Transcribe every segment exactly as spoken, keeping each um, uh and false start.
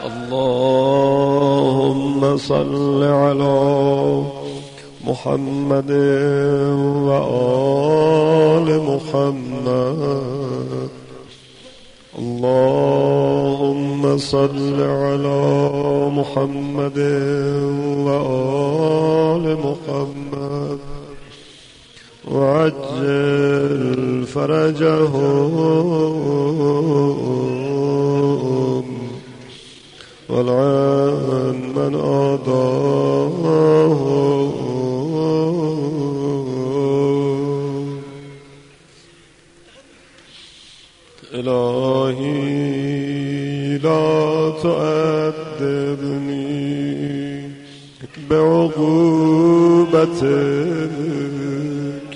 اللهم صل على محمد وآل محمد. اللهم صل على محمد وآل محمد وعجل فرجهم والعن من آذاهم. إلهي لا تؤدبني بعقوبتك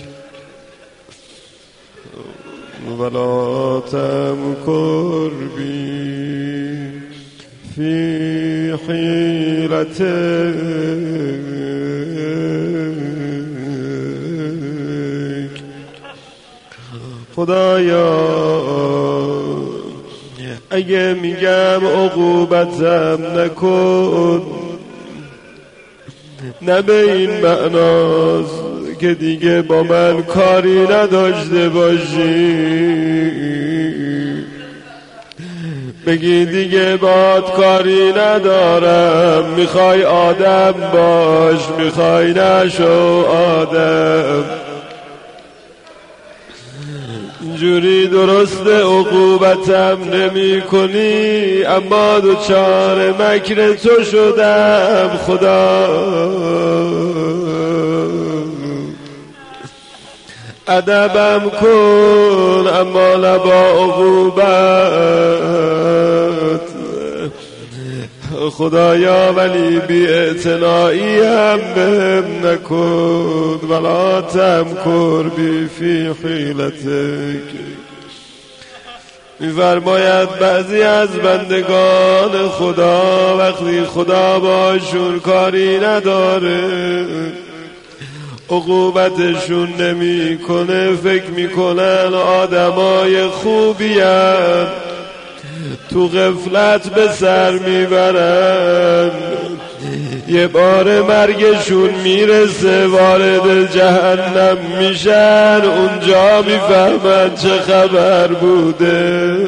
ولا تمكر بي في حيلتك. خدایا اگه میگم عقوبتم نکن، نه به این معناست که دیگه با من کاری نداشته باشی، بگی دیگه باد کاری ندارم، میخوای آدم باش، میخوای نشو آدم. اینجوری درست عقوبتم نمی کنی، اما دوچار مکر تو شدم. خدا ادبم کن، اما نه با عقوبت. خدایا ولی بی اعتنایی هم بهم نکن، ولا تمکر بی فی حیلتک. می‌فرماید بعضی از بندگان خدا وقتی خدا باشون کاری نداره، عقوبتشون نمی کنه، فکر میکنن آدمای خوبی هن، تو غفلت به سر میبرن. یه بار مرگشون میرسه وارد جهنم میشن، اونجا میفهمن چه خبر بوده.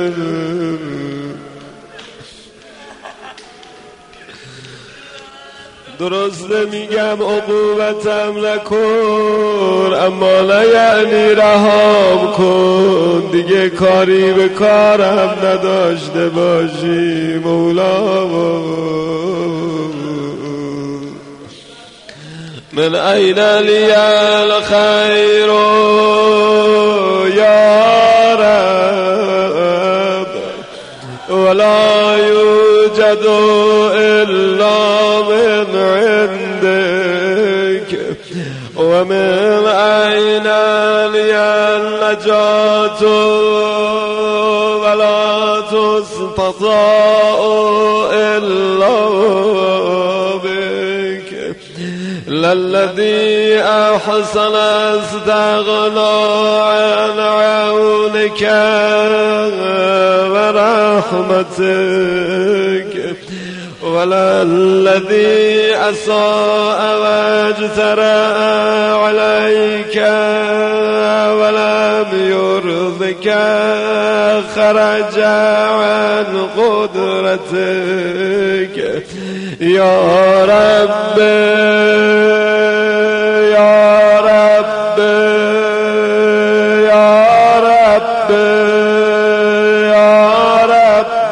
درسته میگم عقوبتم نکن، اما نه یعنی رهام کن، دیگه کاری به کارم نداشته باشی. مولا من این لی الخیر یا رب ولا یوجد الا من عندك ومن أين لي النجاة ولا تستطاع إلا بك للذي أحسن استغنى عن عونك ورحمتك ولا الذي أساء واجترى عليك ولم يرضك خرج عن قدرتك. يا رب يا رب يا رب يا رب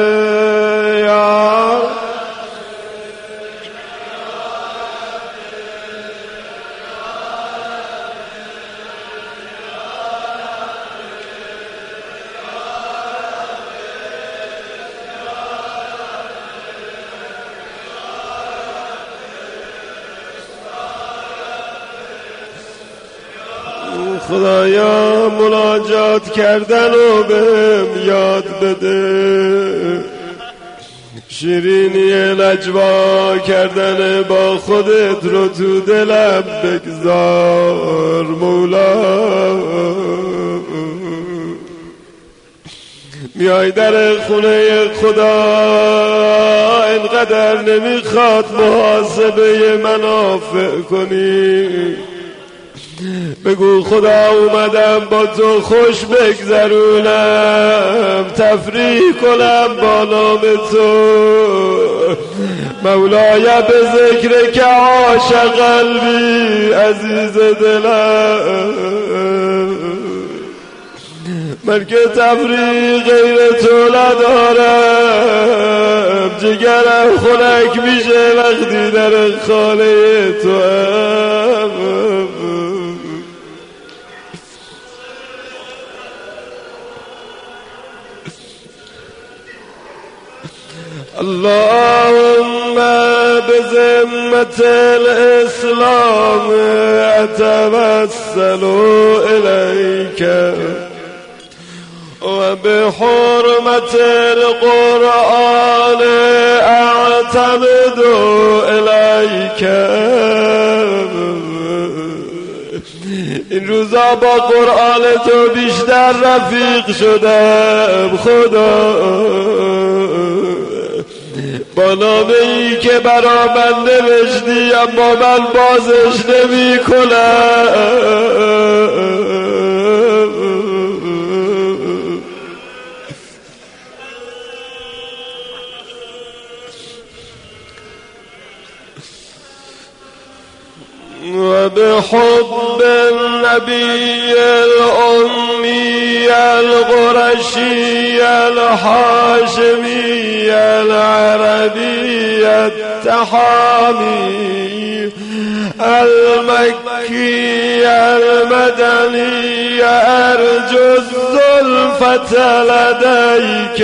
خدایا مناجات کردن و بهم یاد بده، شیرینی نجوا کردن با خودت رو تو دلم بگذار. مولا میای در خونه خدا اینقدر نمیخواد محاسبه منافع کنی. بگو خدا اومدم با تو خوش بگذرونم، تفریح کنم با نام تو. مولای به ذکر که عاشق قلبی عزیز دلم، من که تفریح غیر تو ندارم. جگرم خنک میشه وقتی در خانه تو هم. اللهم بذمة الإسلام أتوسل إليك، وبحرمة القرآن أعتمد إليك. این روزا با قرآن تو بیشتر رفیق شدم خدا، با نامه‌ای که برا من نوشتی اما من بازش نمی کنم. وبحب النبي الأمي القرشي الحاشمي العربي التحامي المكي المدني أرجو الزلفة لديك.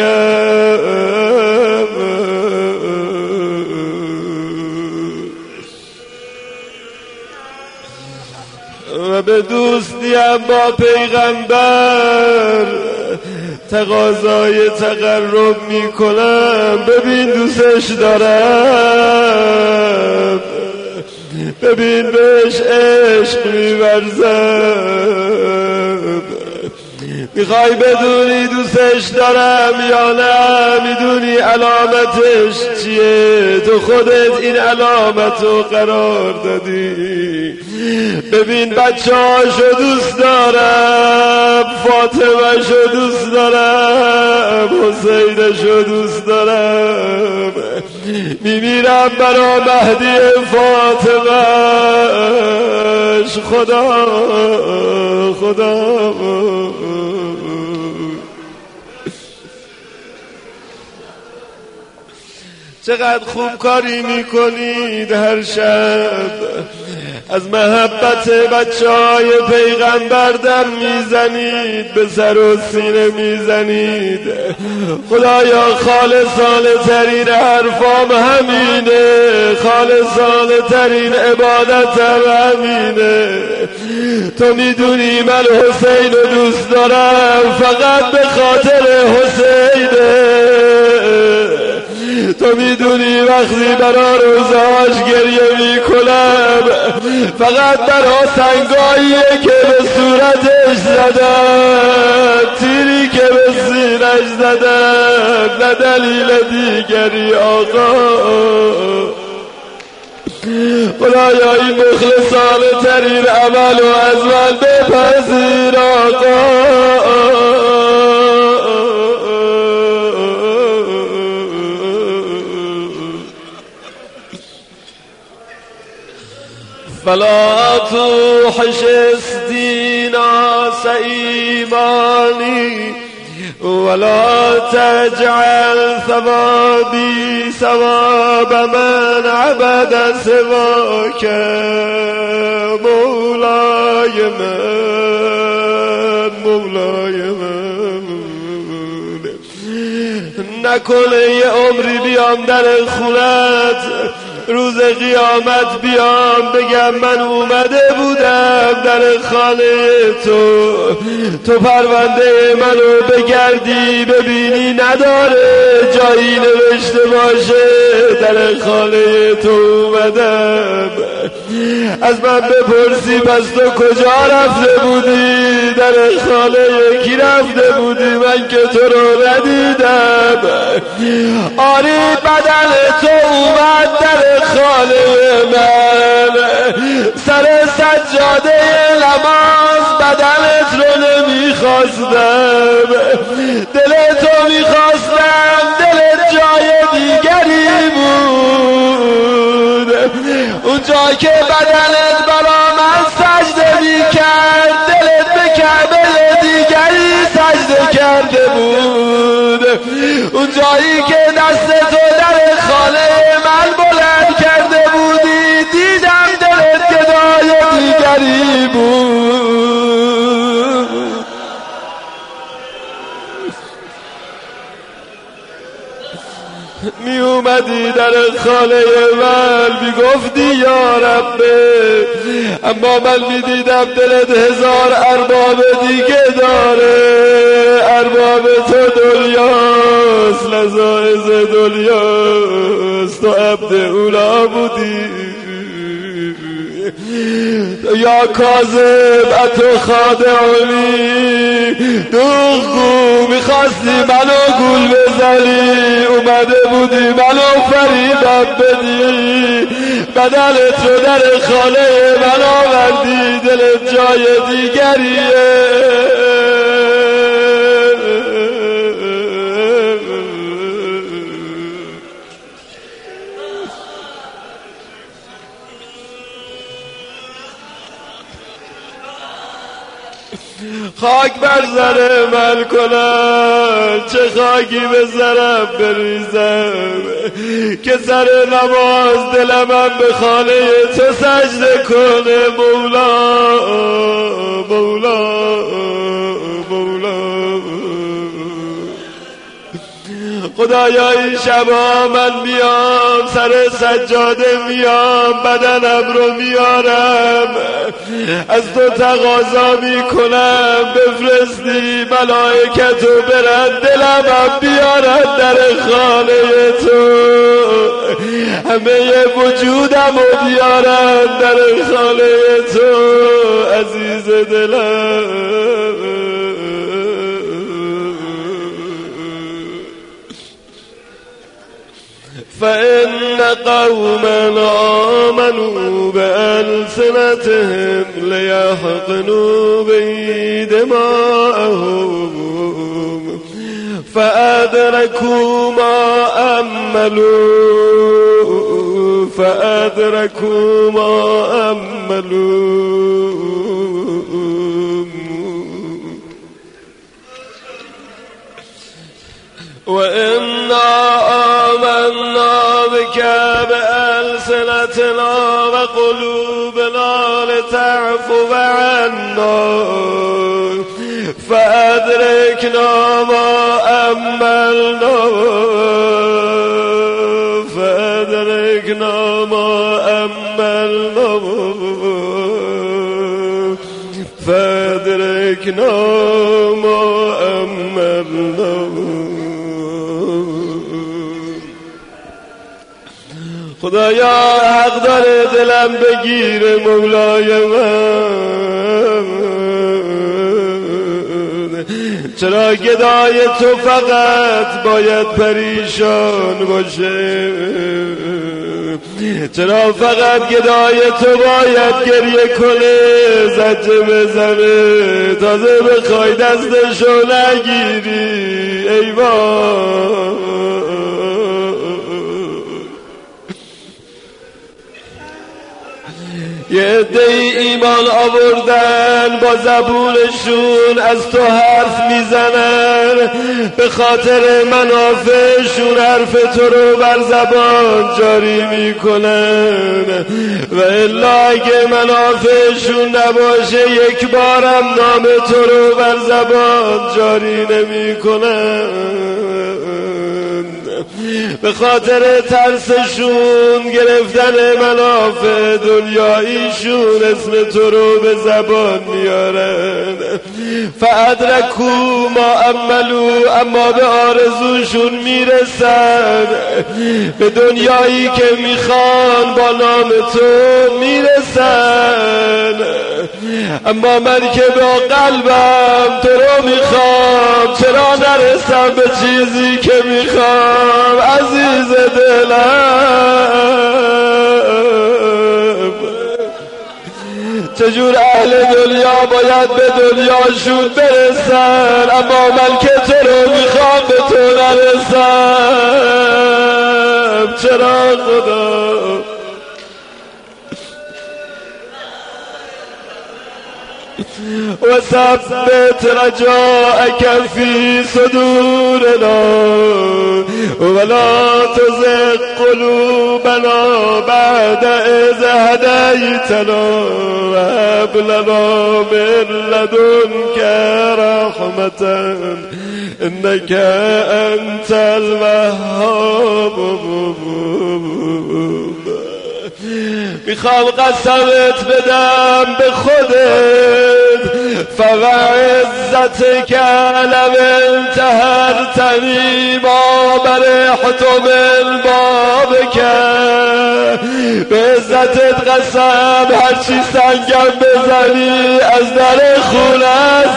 و به دوستیم با پیغمبر تقاضای تقرب می کنم. ببین دوستش دارم، ببین بهش عشق می ورزم. میخوای بدونی دوستش دارم یا نه؟ میدونی علامتش چیه؟ تو خودت این علامتو قرار دادی. ببین بچه هاشو دوست دارم، فاطمه شو دوست دارم، حسین شو دوست دارم. میمیرم برا مهدی فاطمهش. خدا خدا چقدر خوب کاری میکنید هر شب. از محبت بچه های پیغمبر دم میزنید، به سر و سینه میزنید. خدایا خالصانه ترین حرفام همینه، خالصانه ترین عبادتم همینه. تو میدونی من حسین رو دوست دارم فقط به خاطر حسینه. تو میدونی وقتی برا روزاش گریه میکنم فقط برا سنگاییه که به صورتش زدم، تیری که به سینش زدم، نه دلیل دیگری آقا. خدایا این مخلصانه ترین عمل و از من بپذیر آقا. فلا توحش دیناس ایمانی ولا تجعل ثوابی ثواب من عبد سواک. مولای من مولای من نکنه یه عمری بیام در خونت روز قیامت بیام بگم من اومده بودم در خانه تو، تو پرونده منو بگردی ببینی نداره جایی نوشته باشه در خانه تو اومدم. از من بپرسی پس تو کجا رفته بودی؟ در خانه کی رفته بودی؟ من که تو رو ندیدم. آری بدن تو اومد در خانه من، سر سجاده نماز بدنت رو نمیخواستم، دل تو میخواستم، دلت جای دیگری بود. اونجا که بدنت برا من سجده میکرد دلت به کعبه دیگری سجده کرده بود. اونجایی که دست تو در خانه من بلند کرده بودی دیدم دلت گدای دیگری بود. می اومدی در خانه من می گفتی یا ربه، اما من می دیدم دلت هزار ارباب دیگه داره. ارباب تو دنیاست، لذائز دنیاست، تو عبد اولا بودی. یا کاذب اتو خادعونی، دروغگو میخواستی منو گول بزنی، اومده بودی منو فریبم بدی، بدنت رو در خانه من آوردی، دلت جای دیگریه. خاک بر سر من کنم، چه خاکی به سرم بریزم که سر نماز دلمم به خانه تو سجده کنه. مولا مولا مولا خدایا این شبا من میام سر سجاده میام بدنم رو میارم از تو تقاضا میکنم بفرستی ملائکتو برن دلمم بیارن در خانه تو، همه وجودم رو بیارن در خانه تو عزیز دلم. فإن قوما آمنوا بألسنتهم ليحقنوا به دماءهم فأدركوا ما أملوا فأدركوا ما أملوا وإنا آمنا بك بألسنتنا وقلوبنا لتعفو عنا فأدركنا ما أملنا فأدركنا ما أملنا فأدركنا ما أملنا. خدایا حق داره دلم بگیره مولای من، چرا گدای تو فقط باید پریشان باشه؟ چرا فقط گدای تو باید گریه کنه زجه بزنه تازه بخوای دستشو نگیری؟ ای وای یه عده ایمان آوردن با زبونشون از تو حرف میزنن به خاطر منافعشون حرف تو رو بر زبان جاری میکنن و الا اگه منافعشون نباشه یک بارم نام تو رو بر زبان جاری نمیکنن. به خاطر ترسشون گرفتن منافع دنیاییشون اسم تو رو به زبان میارن. فادرکو ما عملو، اما به آرزوشون میرسن، به دنیایی که میخوان با نام تو میرسن. اما من که با قلبم تو رو میخوام، چرا نرسم به چیزی که میخوام عزیز دلم؟ چجور اهل دنیا باید به دنیاشون برسن، اما من که تو رو میخوام به تو نرسم؟ چرا خدا؟ وثبت رجاءك في صدورنا ولا تزغ قلوبنا بعد إذ هديتنا وهب لنا من لدنك رحمة إنك أنت الوهاب. میخوام قسمت بدم به خودت، فوعزتك لو انتهرتنی ما برحت من بابك. به عزتت قسم هرچی سنگم بزنی از در خونت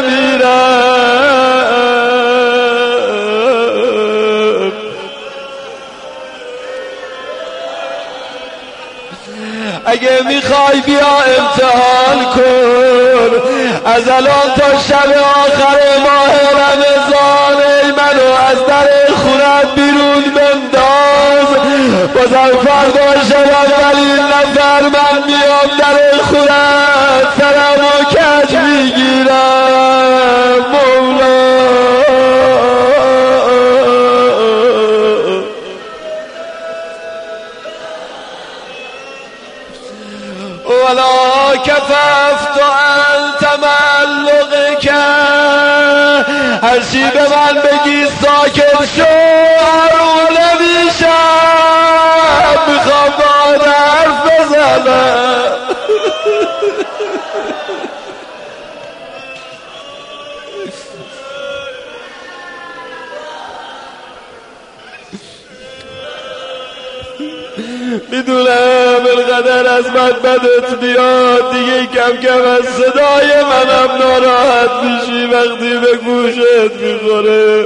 نمیرم. اگه میخوای بیا امتحان کن، از الان تا شب آخر ماه رمضان منو از در خونت بیرون بنداز. بازم فردا شب اولین نفر من میام در خونت سرمو کج میگیرم. مولا ولا کففت عن تملقک، هرچی به من بگی ساکت شو رو نمیشم، میخوام با حرف بزنم. میدونم اینقدر از من بدت بیاد، دیگه کم کم از صدای منم ناراحت میشی وقتی به گوشت میخوره.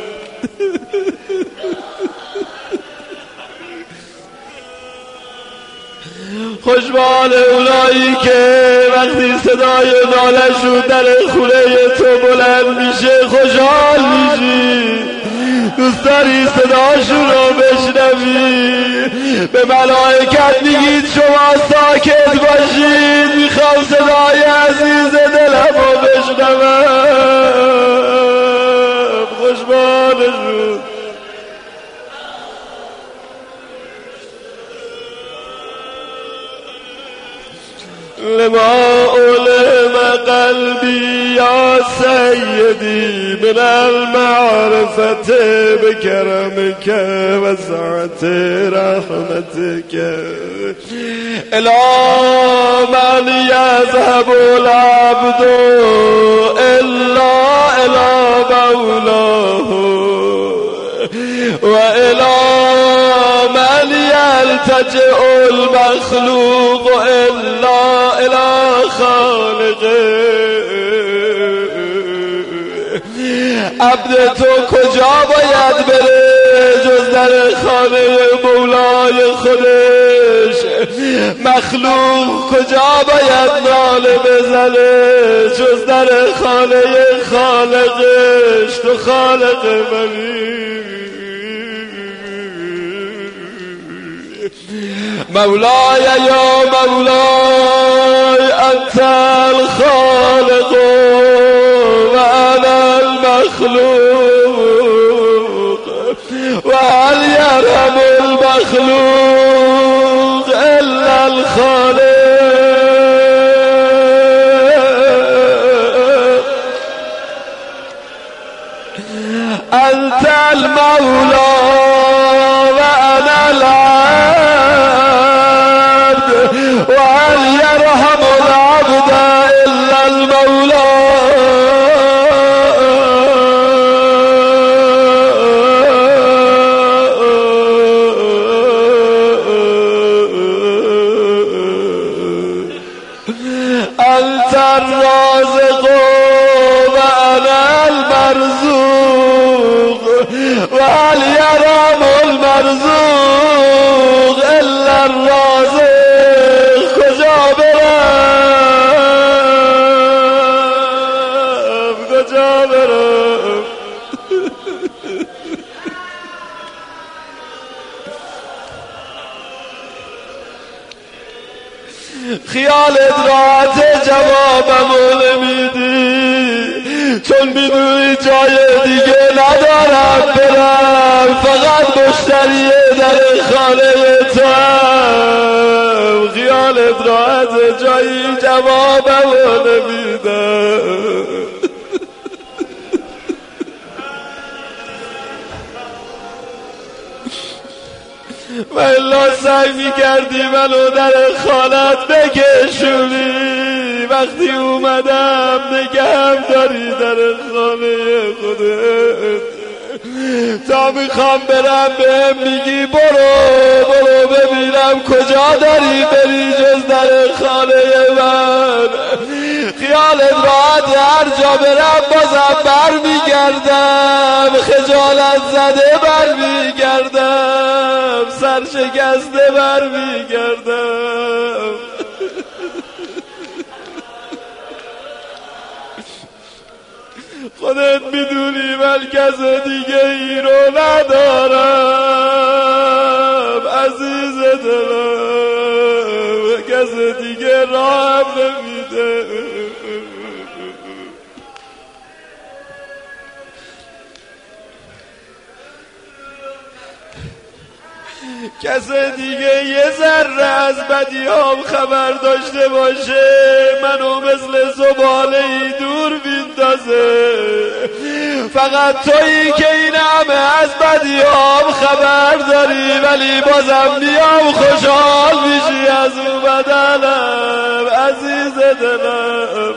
خوشبال اونایی که وقتی صدای نالشون در خونه تو بلند میشه خوشحال میشی، دوست داری صداشون رو بشنوی. به ملائکت میگید شما ساکت باشید، میخوام صدای عزیز دلم رو بشنوم. خوشبالشون. لما علم قلبي يا سيدي من المعرفة بكرمك وسعة رحمتك، إلى من يذهب العبد إلا إلى مولاه، وإلى من يلتجئ المخلوق إلا إلى خالقه. عبد تو کجا باید بره جز در خانه مولای خودش؟ مخلوق کجا باید ناله بزنه جز در خانه خالقش؟ تو خالق منی. مولاي يا مولاي أنت الخالق وأنا المخلوق، وهل يرحم المخلوق إلا الخالق. أنت المولى خیالت راحت جوابمو نمیدی، چون میدونی جای دیگه ندارم برم، فقط مشتری در خانه تو هم. خیالت راحت جایی جوابمو نمیدم. و الا سعی میکردی منو در خانت بکشونی، وقتی اومدم نگهم داری در خانه خودت، تا میخوام برم بهم میگی برو برو ببینم کجا داری بری جز در خانه من. خیالت راحت هر جا برم بازم بر میگردم، خجالت زده بر میگردم، سرشکسته بر میگردم. خودت میدونی من کس دیگه ای رو ندارم عزیز دلم، کس دیگه راهم نمیده. کس دیگه یه ذره از بدیام خبر داشته باشه منو مثل زباله‌ای دور بیندازه. فقط تویی که این همه از بدیام خبر داری، ولی بازم میام خوشحال میشی از اومدنم عزیز دلم.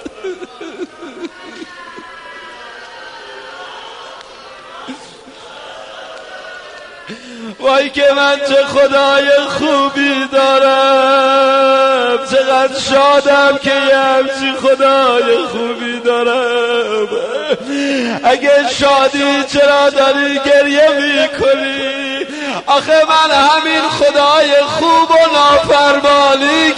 وای که من چه خدای خوبی دارم، چقدر شادم که یه همچی خدای خوبی دارم. اگه شادی چرا داری گریه میکنی؟ آخه من همین خدای خوب و نافرمانی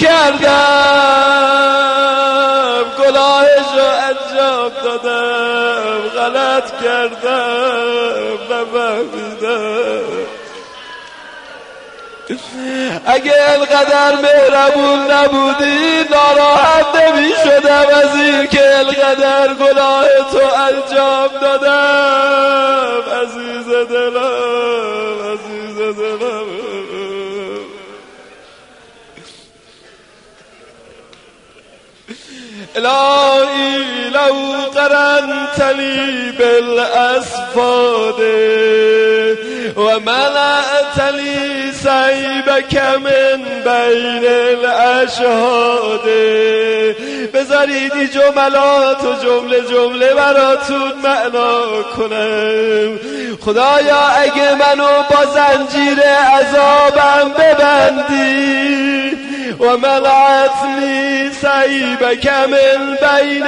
کردم، گناهشو انجام دادم، غلط کردم نفهمیدم. اگه انقدر مهربون نبودی ناراحت نمی شدم از این که انقدر گناه تو انجام دادم عزیز دلم، عزیز دلم. الهی لو قرنتنی بالاسفاد و ملأتنی سیبک من بین الاشهاد. بذارید این جملات و جمله جمله براتون معنا کنم. خدایا اگه منو با زنجیر عذابم ببندی و ملأتنی سیبک من بین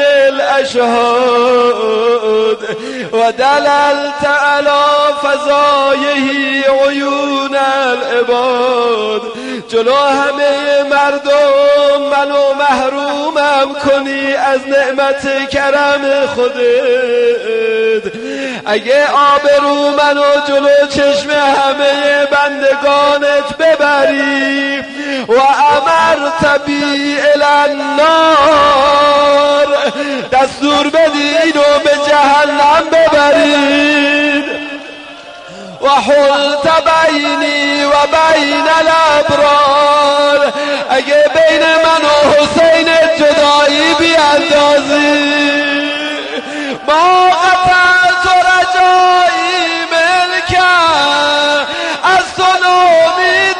الاشهاد و دللت علی فضایه عیون العباد. جلو همه مردم منو محرومم کنی از نعمت کرم خودت. اگه آبرو منو جلو چشم همه بندگانت ببری و امرت بی الی النار، دستور بدی اینو به جهنم ببرید. و حلت بینی و بین الابرار، اگه بین من و حسین جدایی بیاندازی. ما قطعت رجایی ملکم، از تو نومید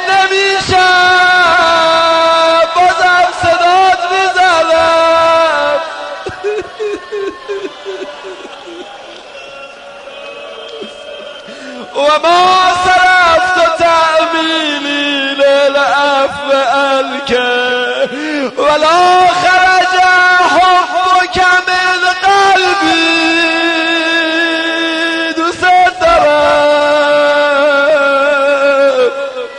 نمیشم، بازم صدات میزنم. و ما صرفت تعمیلی للعفو عنک ولا خرج حبک من قلبی. دوست دارم،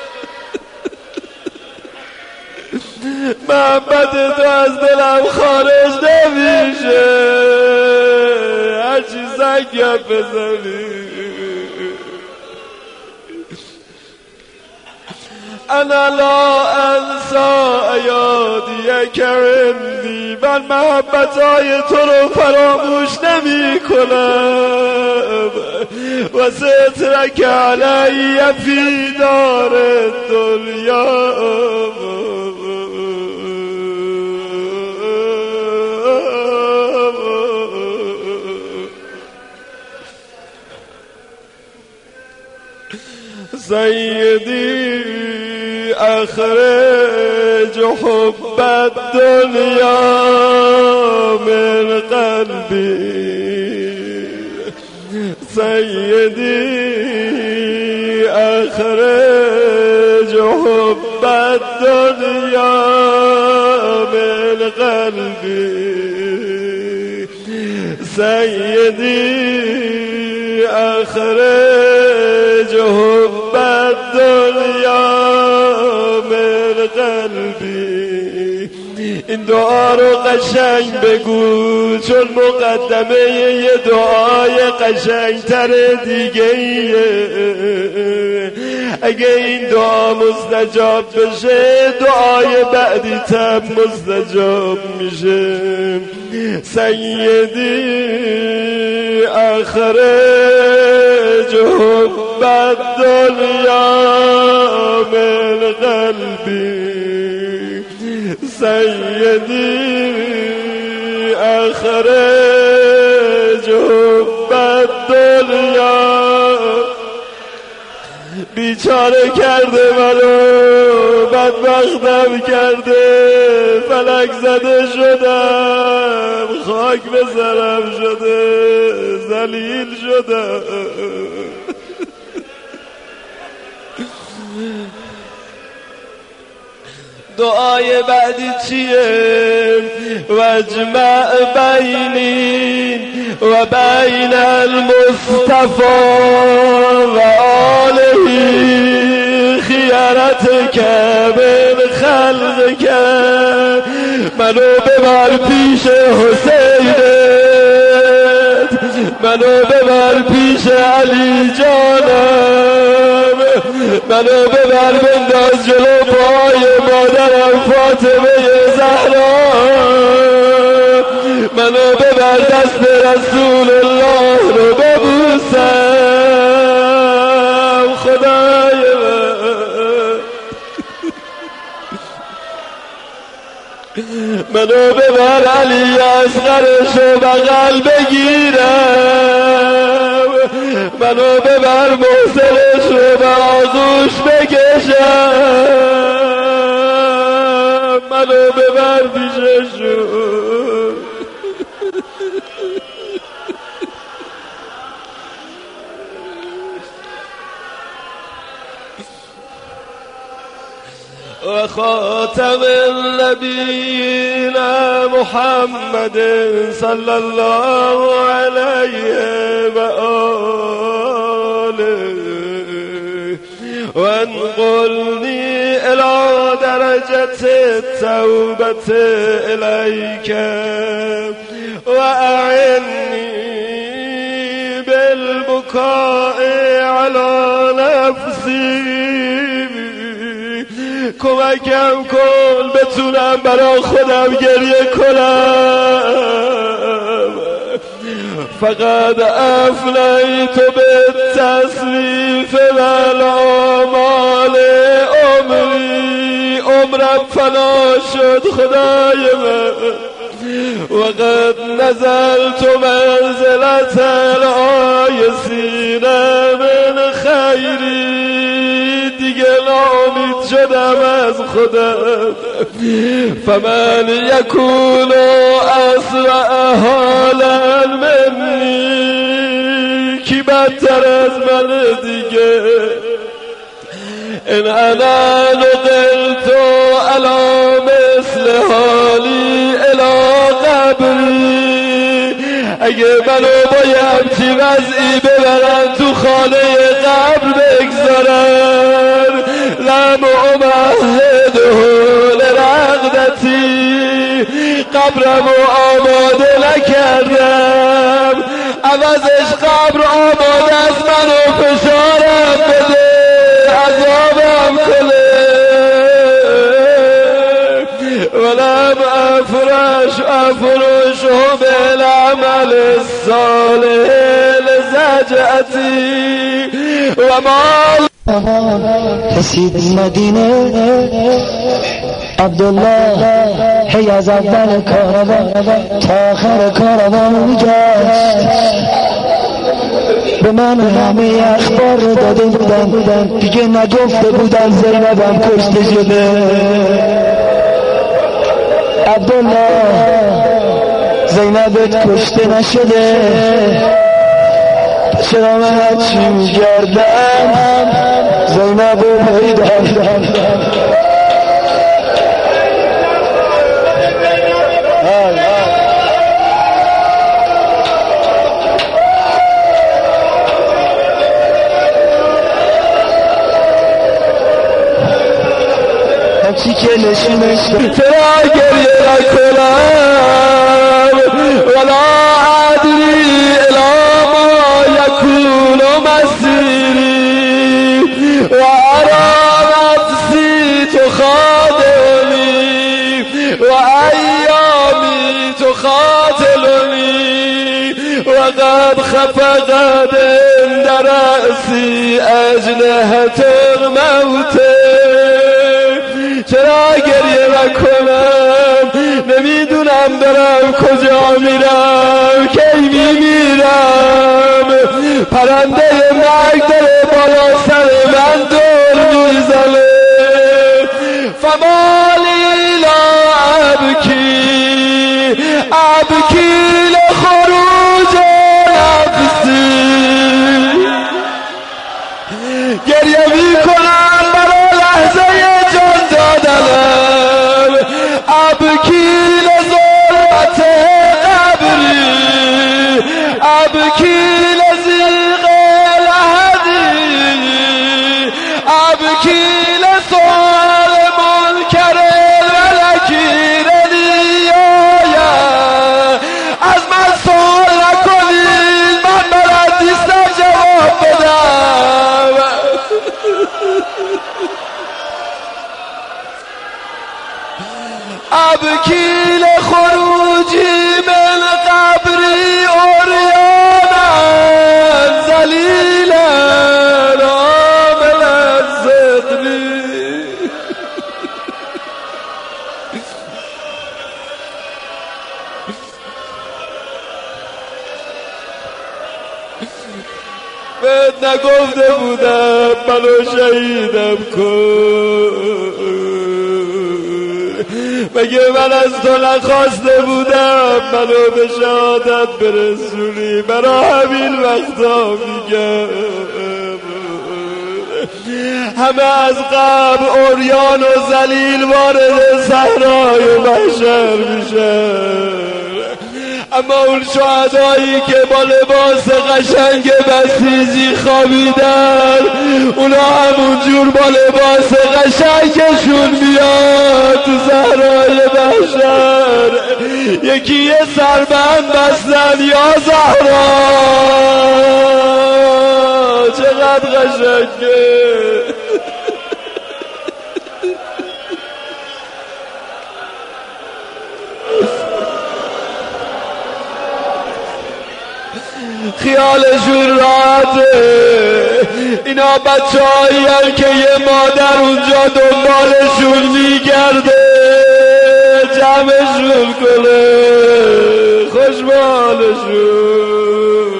محبت تو از دلم خارج نمیشه، هرچی زنگم بزنی. انا لا انسا ایادیک عندی، من محبتهای تو رو فراموش نمی کنم. و سترک علی فی دار الدنیا، سیدی اخرج حب الدنیا من قلبی، سیدی اخرج حب الدنیا من قلبی، سیدی اخرج حب الدنیا من قلبی. این دعا رو قشنگ بگو، چون مقدمه یه دعای قشنگتر دیگه ایه. اگه این دعا مستجاب بشه، دعای بعدی تب مستجاب میشه. سیدی اخرج حب الدنیا من قلبی، سیدی اخرج حب الدنیا. بیچاره کرده منو، بدبختم کرده، فلک زده شدم، خاک به سرم شده، ذلیل شدم. دعای بعدی چیه؟ واجمع بینی و بین المصطفى و آله خیانتک من خلقک. منو ببر پیش حسینت، منو ببر پیش علی جانم، منو ببر بنداز جلو پای مادرم فاطمه زهرا، منو ببر دست رسول الله رو ببوسم. خدای من منو ببر علی اصغرشو بغل بگیرم، منو ببر محسنشو به آغوش بکشم، منو ببر پیششو. و خاتم النبیین محمد صلی الله علیه و آله و انقلنی الی درجة التوبة الیک و اعنی بالبکاء علی نفسی. کمکم کن بتونم برا خودم گریه کنم. فقط افنیت به تصویف و الآمال عمری، عمرم فنا شد خدای من. وقد نزلت منزلة الآیسین من خیری، دیگه ناامید شدم از خودم. فمن یکون اسرع حالا منی، کی بدتر از من دیگه. ان انا نقلت علی مثل حالی الی قبری، اگه منو با یه همچی وضعی ببرن تو خانه قبر بگذارن، لم امهده لرقدتی، قبرمو آماده نکردم، عوضش قبر آماده از منو فشارم بده، عذابم کنه. ففرشه بالعمل الصالح لزجعتی و مال رسید مدینه عبدالله هی از اول کاروان تا آخر کاروان میگشت. به من همه اخبار رو داده بودن، دیگه نگفته بودن زینبم کشته شده. عبدالله زینبت کشته نشده، چرا من هرچی میگردم زینب رو پیدا همچی که نشونش چرا گریه نکنم ولا ادری الی ما یکون مسیری و ارا نفسی تخادعنی و ایامی تقاتلنی و قد خفقت عند رأسی اجنحة الموت. چرا گریه نکنم؟ نمیدونم دارم کجا میرم، کی میمیرم. پرنده مرگ داره بالا سر من دور میزنه. فمالی لا ابکی ابکی لخروج نفسی. گریه میکنم برای لحظه ابکی لظلمت قبری ابکی لضیق لحدی ابکی لسؤال منکر ونکیر نیایا. از من سؤال نکنید، من بلد نیستم جواب بدم. ابکی لخروجی من قبری عریانا ذلیلا عاملا صدری. بهت نگفته بودم منو شهیدم کن؟ مگه من از تو نخواسته بودم منو به شهادت برسونی؟ برا همین وقتا میگم همه از قبل عریان و ذلیل وارد صحرای محشر میشن، اما اون شهدایی که با لباس قشنگ بسیجی خوابیدن اونا همونجور با لباس قشنگشون میاد تو صحرای محشر. یکی یه سربند بستن یا زهرا چقدر قشنگه. خیالشون راحته، اینا بچه هایی که یه مادر اونجا دنبالشون میگرده جمعشون کنه خوشبالشون.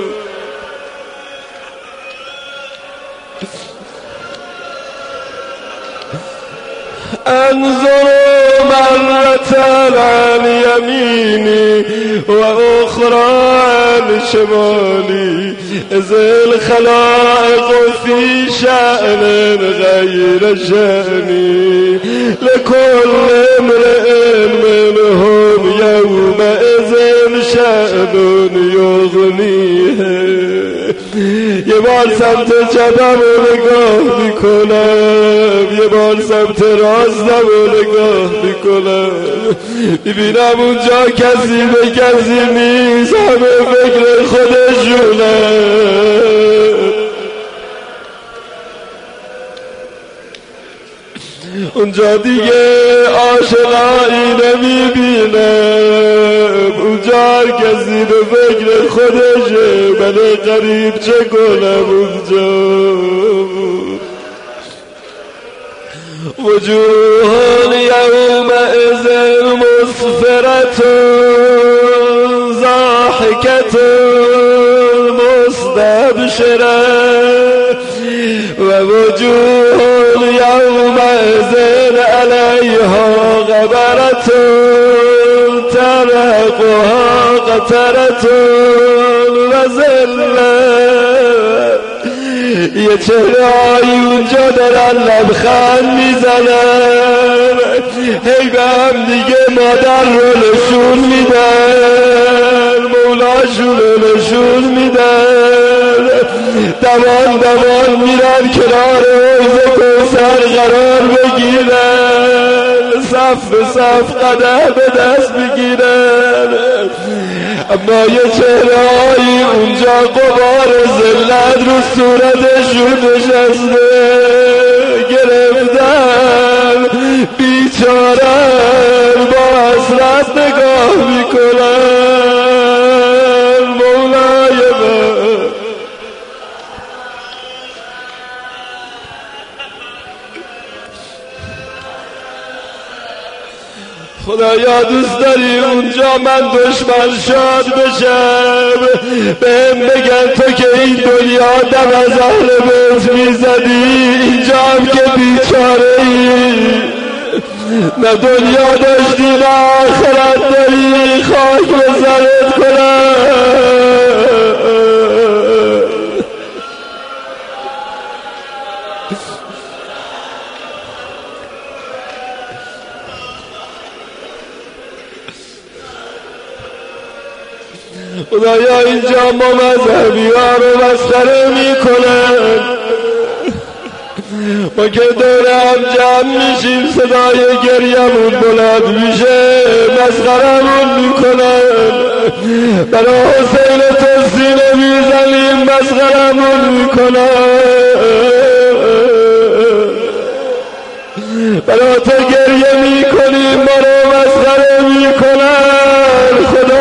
انظر مرة عن يميني وأخرى عن شمالي إذ الخلائق في شأن غير شأني لكل امرئ منهم يومئذ شأن يغنيه. یه بار سمت چپم رو نگاه میکنم، یه بار سمت راستم رو نگاه میکنم، میبینم اونجا کسی به کسی نیست، همه فکر خودشونه. اونجا دیگه عاشقایی نمیبینم، اونجا کسی به فکر خودشه، من غریب چه کنم اونجا. وجوه یومئذ مسفرة ضاحكة مستبشرة و وجوه یومئذ علیها غبرة ترهقها قترة و ذلة. یه چهره‌ای اونجا دارن لبخند میزنن، هی به هم دیگه مادر رو نشون میدن، مولاشون رو نشون میدن، دوان دوان میرن کنار حوض کوثر قرار بگیرن، صف به صف قدح به دست بگیرن. اما یه چهره‌ای اونجا غبار ذلت رو صورتشون نشسته، گرفتن بیچارن با حسرت نگاه میکنن. مولای من خدایا دوست داری اونجا من دشمن شاد بشم، بهم بگن تو که این دنیا دم از اهل بیت میزدی، اینجا هم که بیچاره ای، نه دنیا داشتی نه آخرت داری، خاک به سرت کنم. خدایا اینجا ما مذهبی ها رو مسخره میکنن، ما که دور هم جمع میشیم صدای گریمون بلند میشه مسخرمون میکنن، برای حسین تو سینه میزنیم مسخرمون میکنن، برای تو گریه میکنیم ما رو مسخره میکنن. خدا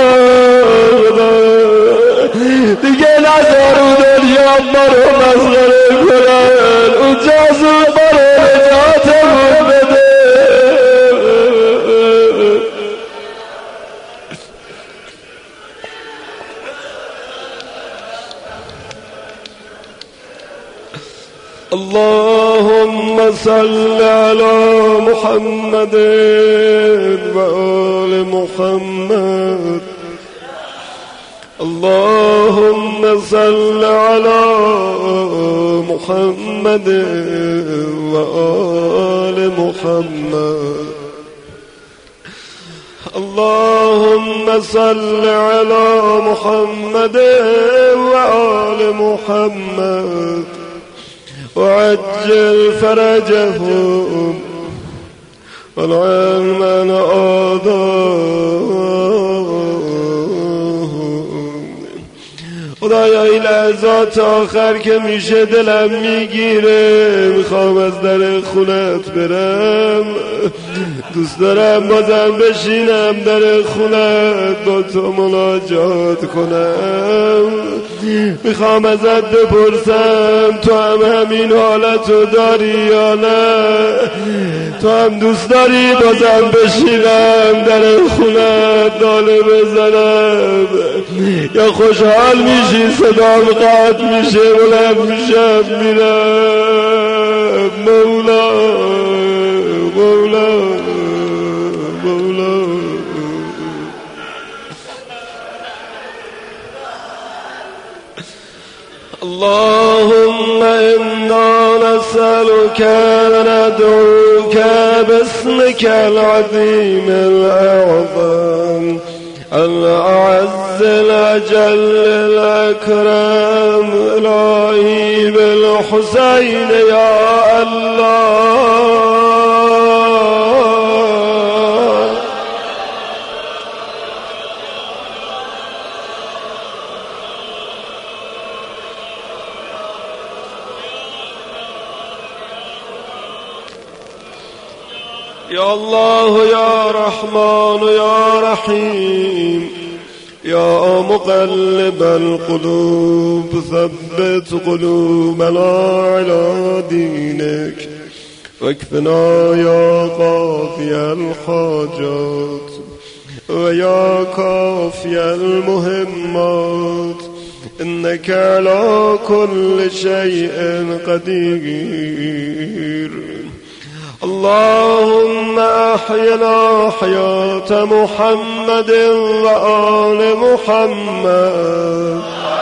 دیگه نذارو دنیا ما رو مسخره کنن، اونجا زود ما رو نجاتمون بده. اللهم صل على محمد و آل محمد. اللهم صل على محمد و آل محمد. اللهم صل على محمد و آل محمد وعجل فرجهم والعلم عن آدائهم. خدایا این لحظات آخر که میشه دلم میگیره، میخوام از در خونت برم، دوست دارم بازم بشینم در خونت با تو مناجات کنم. میخوام ازت بپرسم تو هم همین حالتو داری یا نه؟ تو هم دوست داری بازم بشینم در خونت ناله بزنم، یا خوشحال میشی صدام قطع میشه بلند میشم میرم؟ مولا مولا مولا. اللهم إنا نسألك ندعوك باسمك العظيم الأعظم الأعز الأجل الأكرم. إلهي بالحسين يا الله. يا الله يا رحمن يا رحيم يا مقلب القلوب ثبت قلوبنا على دينك واكفنا يا قاضي الحاجات ويا كافي المهمات إنك على كل شيء قدير. اللهم أحينا حياة محمد وآل محمد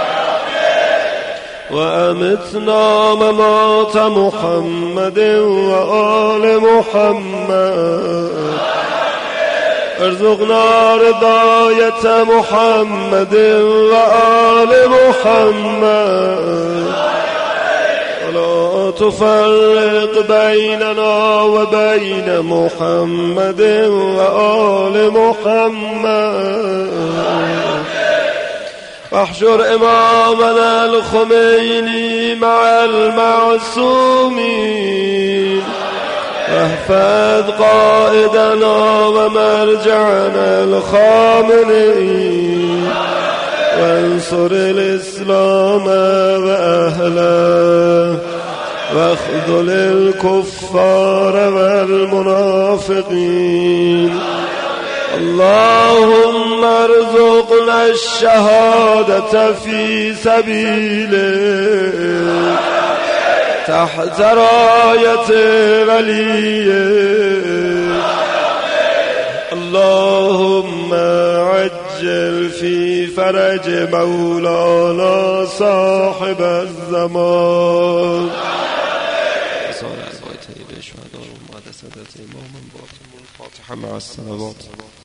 وأمتنا ممات محمد وآل محمد ارزقنا رضاية محمد وآل محمد ولا تفرق بيننا وبين محمد وآل محمد واحشر إمامنا الخميني مع المعصومين واحفظ قائدنا ومرجعنا الخامنئي وانصر الإسلام وأهله واخذل الكفار والمنافقين. اللهم ارزقنا الشهادة في سبيلك تحت راية وليك. اللهم عجل في فرج مولانا صاحب الزمان. الفاتحة مع الصلوات.